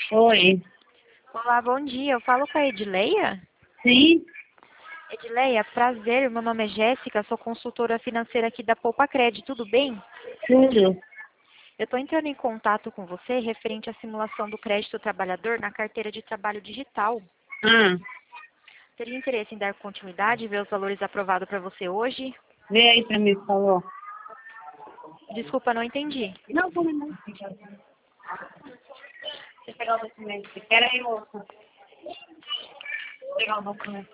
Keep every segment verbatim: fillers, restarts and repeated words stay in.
Oi. Olá, bom dia. Eu falo com a Edileia? Sim? Edileia, prazer. Meu nome é Jéssica, sou consultora financeira aqui da Poupa Cred. Tudo bem? Tudo. Eu estou entrando em contato com você referente à simulação do crédito trabalhador na carteira de trabalho digital. Ah, Teria interesse em dar continuidade e ver os valores aprovados para você hoje? vê aí pra mim, por favor. Desculpa, não entendi. Não, por não. Deixa eu pegar o documento. Espera aí, moça. Vou pegar o documento.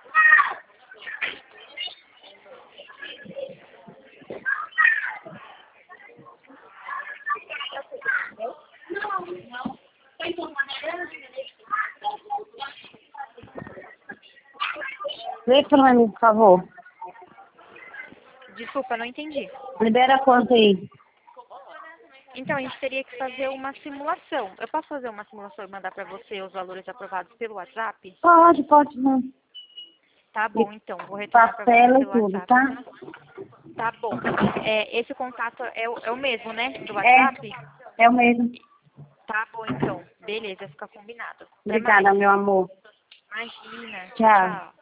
Vê pra mim, por favor. Desculpa, não entendi. Libera a conta aí. Então, a gente teria que fazer uma simulação. Eu posso fazer uma simulação e mandar para você os valores aprovados pelo WhatsApp? Pode, pode não. Tá bom, então. Vou E retornar para você parcela e pelo tudo, WhatsApp. tá? Tá bom. É, esse contato é o, é o mesmo, né? Do WhatsApp? É, é o mesmo. Tá bom, então. Beleza, fica combinado. Até mais. Obrigada, meu amor. Imagina. Tchau. Tchau.